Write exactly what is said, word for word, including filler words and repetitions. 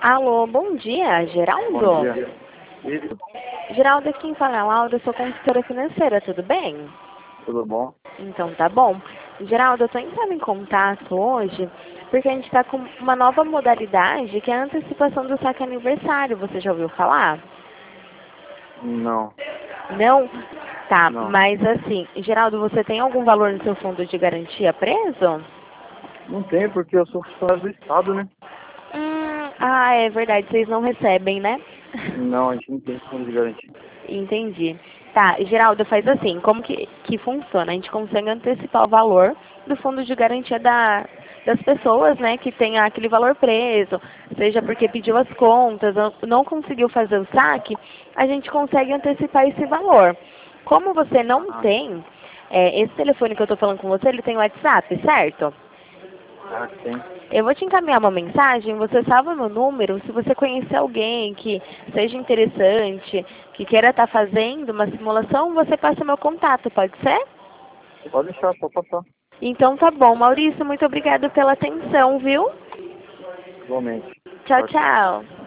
Alô, bom dia, Geraldo? Bom dia. Isso, Geraldo, aqui quem fala é a Laura, eu sou consultora financeira, tudo bem? tudo bom? Então tá bom. Geraldo, eu tô entrando em contato hoje porque a gente está com uma nova modalidade que é a antecipação do saque aniversário. Você já ouviu falar? Não, Não? Tá, não. mas assim, Geraldo, você tem algum valor no seu fundo de garantia preso? Não tem porque eu sou funcionário do Estado, né? Hum, ah, é verdade, vocês não recebem, né? Não, a gente não tem fundo de garantia. Entendi. Tá, Geraldo, faz assim, como que, que funciona? A gente consegue antecipar o valor do fundo de garantia da, das pessoas, né, que tem aquele valor preso, seja porque pediu as contas, ou não conseguiu fazer o saque, a gente consegue antecipar esse valor. Como você não Ah, tem, é, esse telefone que eu estou falando com você, ele tem WhatsApp, certo? ah, tem. Eu vou te encaminhar uma mensagem, você salva meu número, se você conhecer alguém que seja interessante, que queira estar fazendo uma simulação, você passa meu contato, pode ser? Pode deixar, pode passar. Então tá bom, Maurício, muito obrigada pela atenção, viu? Igualmente. Tchau, Tchau, tchau. tchau.